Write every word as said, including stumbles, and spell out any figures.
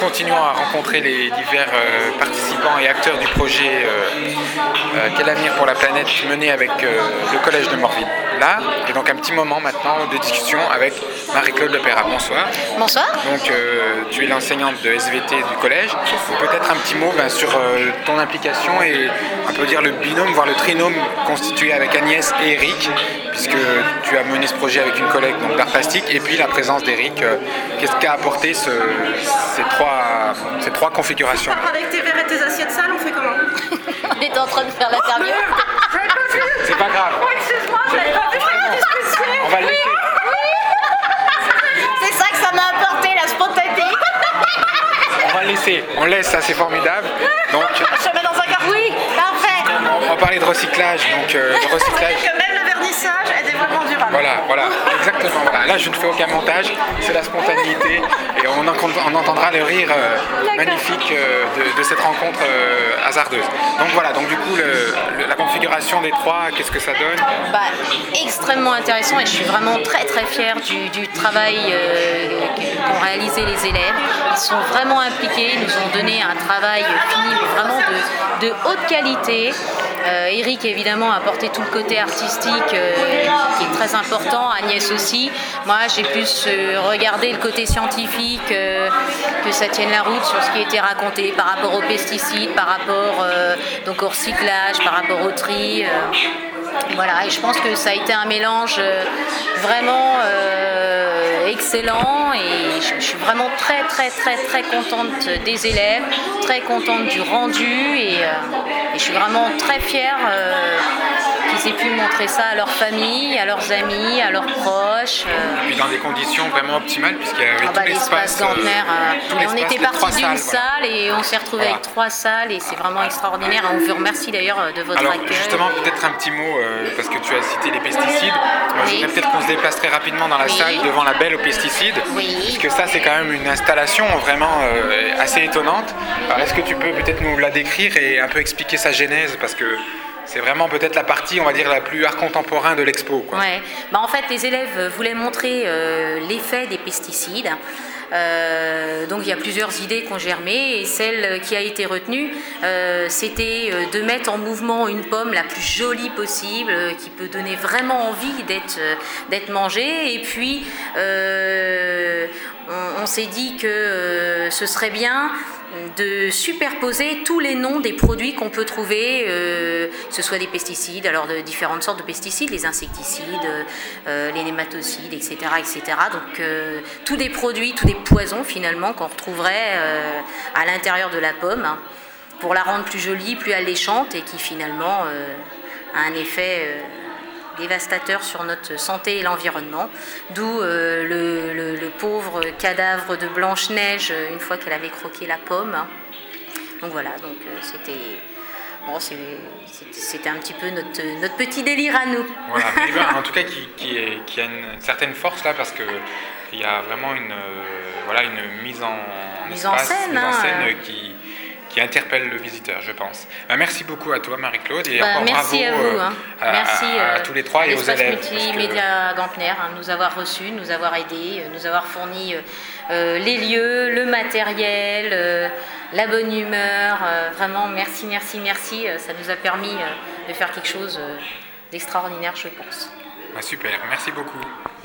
continuons à rencontrer les divers euh, participants et acteurs du projet euh, euh, Quel avenir pour la planète mené avec euh, le collège de Morville. Là, et donc un petit moment maintenant de discussion avec Marie-Claude Lepera. Bonsoir. Bonsoir. Donc euh, tu es l'enseignante de S V T du collège. Peut-être un petit mot ben, sur euh, ton implication et on peut dire le binôme, voire le trinôme constitué avec Agnès et Eric, puisque tu as mené ce projet avec une collègue donc, d'art plastique, et puis la présence d'Eric. Euh, qu'est-ce qu'a apporté ce, ces, trois, ces trois configurations? Avec tes verres et tes assiettes sales, on fait comment? On est en train de faire l'interview. C'est pas grave. Oh, excuse-moi, j'avais pas vu vraiment ce que c'est. On va le laisser. C'est ça que ça m'a apporté, la spontanéité. On va le laisser. On laisse, ça c'est formidable. Donc, Je mets dans un carton. Oui, parfait. on va parler de recyclage. Donc, euh, le Ça veut recyclage. dire que même le vernissage est développement durable. Voilà, voilà, exactement. Voilà. Là, je ne fais aucun montage, c'est la spontanéité et on, en- on entendra le rire euh, magnifique euh, de, de cette rencontre euh, hasardeuse. Donc voilà, donc du coup, le- le- la configuration des trois, qu'est-ce que ça donne? Bah, extrêmement intéressant et je suis vraiment très très fière du, du travail euh, qu'ont réalisé les élèves. Ils sont vraiment impliqués, ils nous ont donné un travail fini mais vraiment de, de haute qualité. Euh, Eric évidemment a apporté tout le côté artistique euh, qui est très important, Agnès aussi. Moi j'ai plus euh, regardé le côté scientifique, euh, que ça tienne la route sur ce qui était raconté par rapport aux pesticides, par rapport euh, donc au recyclage, par rapport au tri. euh, Voilà, et je pense que ça a été un mélange euh, vraiment euh, excellent et je, je suis vraiment très très très très contente des élèves, très contente du rendu et, euh, et je suis vraiment très fière euh, qu'ils aient pu montrer ça à leur famille, à leurs amis, à leurs proches. euh. Puis dans des conditions vraiment optimales, puisqu'il y avait Ah bah, tout l'espace. l'espace Gantner, euh, euh, tout et on l'espace, était les trois parti d'une salles, voilà. salle et on s'est retrouvé Voilà. avec trois salles et c'est vraiment extraordinaire. Et on vous remercie d'ailleurs de votre Alors accueil. justement, peut-être un petit mot, euh, parce que tu as cité les pesticides. Moi, je Oui. voudrais peut-être qu'on se déplace très rapidement dans la Oui. salle devant la belle aux pesticides. Oui. Parce que ça, c'est quand même une installation vraiment euh, assez étonnante. Alors est-ce que tu peux peut-être nous la décrire et un peu expliquer sa genèse? Parce que c'est vraiment peut-être la partie, on va dire, la plus art contemporain de l'expo, quoi. Ouais. Bah, en fait, les élèves voulaient montrer euh, l'effet des pesticides. Euh, donc il y a plusieurs idées qui ont germé et celle qui a été retenue, euh, c'était euh, de mettre en mouvement une pomme la plus jolie possible, euh, qui peut donner vraiment envie d'être euh, d'être mangée. Et puis euh, on, on s'est dit que euh, ce serait bien de superposer tous les noms des produits qu'on peut trouver, euh, que ce soit des pesticides, alors de différentes sortes de pesticides, les insecticides, euh, les nématocides, et cetera, et cetera. Donc euh, tous des produits, tous des poisons finalement qu'on retrouverait euh, à l'intérieur de la pomme, hein, pour la rendre plus jolie, plus alléchante et qui finalement euh, a un effet euh, dévastateur sur notre santé et l'environnement, d'où euh, le, le, le pauvre cadavre de Blanche-Neige euh, une fois qu'elle avait croqué la pomme. Donc voilà, donc euh, c'était bon, c'est- c'était c'était un petit peu notre, notre petit délire à nous. Voilà, mais ben, en tout cas qui, qui, est- qui a une certaine force là, parce que il y a vraiment une, euh, voilà, une mise en, Mise en espace, scène, mise en hein, scène euh. qui, qui interpelle le visiteur, je pense. Ben, merci beaucoup à toi, Marie-Claude, et Bah, encore merci bravo à vous, euh, hein. à, merci à- à euh, tous les trois et aux l'espace élèves. parce que- multimédia Gantner, hein, nous avoir reçus, nous avoir aidés, euh, nous avoir fourni euh, euh, les lieux, le matériel, euh, la bonne humeur. euh, vraiment, merci, merci, merci. euh, ça nous a permis euh, de faire quelque chose euh, d'extraordinaire, je pense. Ben, super, merci beaucoup.